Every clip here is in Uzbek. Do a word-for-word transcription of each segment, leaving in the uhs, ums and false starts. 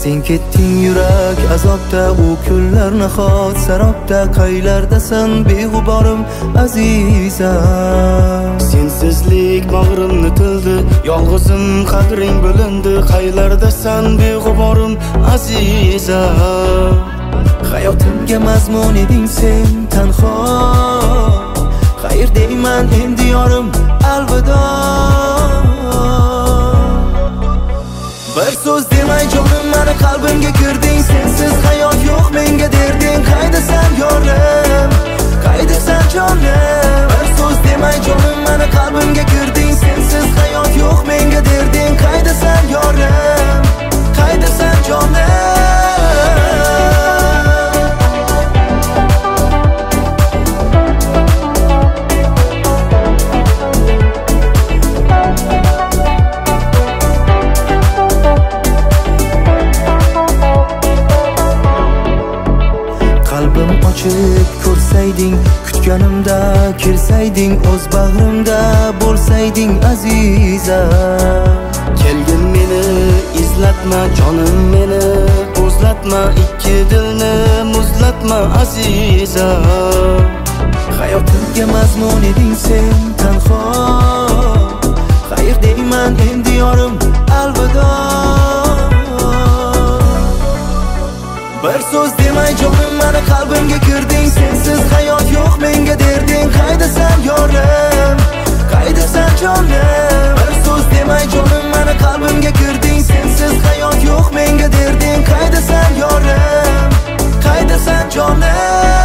Sen ketding yurak azobda, u kunlar nahot sarobda. Qaylardasan beg'uborim azizam? Sensizlik bag'rimni tildi, yolg'izim qadring bo'lindi. Qaylardasan beg'uborim azizam? Hayotimga mazmun eding sen tanho. Xayr deyman endi yorim alvido. Bir so'z demay jonim mani qalbimga kirding. Sensiz hayot yo'q menga derding. Qaydasan yorim, qaydasan jonim? Bir so'z demay jonim mani qalbimga kirding. Sensiz hayot yo'q menga derding. Qaydasan yorim, qaydasan jonim? Qalbim ochib ko'rsayding, kutganimda kirsayding, o'z bag'rimda bo'lsayding azizam. Kelgin meni izlatma, jonim meni o'zlatma, ikki dilni muzlatma azizam. Hayotimga mazmun eding sen tanho. Xayr deyman endi yorim alvido. Bir so'z demay jonim mani qalbimga kirding. Sensiz hayot yo'q menga derding. Qaydasan yorim, qaydasan jonim? Bir so'z demay jonim mani qalbimga kirding. Sensiz hayot yo'q menga derding. Qaydasan yorim, qaydasan jonim?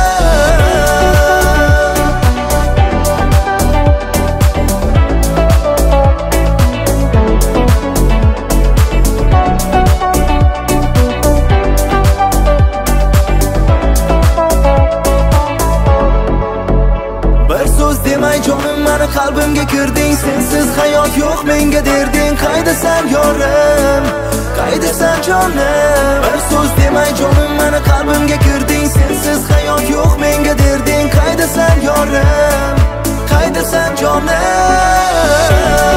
Demay jonim mani qalbimga kirding. Sensiz hayot yo'q menga derding. Qaydasan yorim, qaydasan jonim? Bir so'z demay jonim mani qalbimga kirding. Sensiz hayot yo'q menga derding. Qaydasan yorim, qaydasan jonim?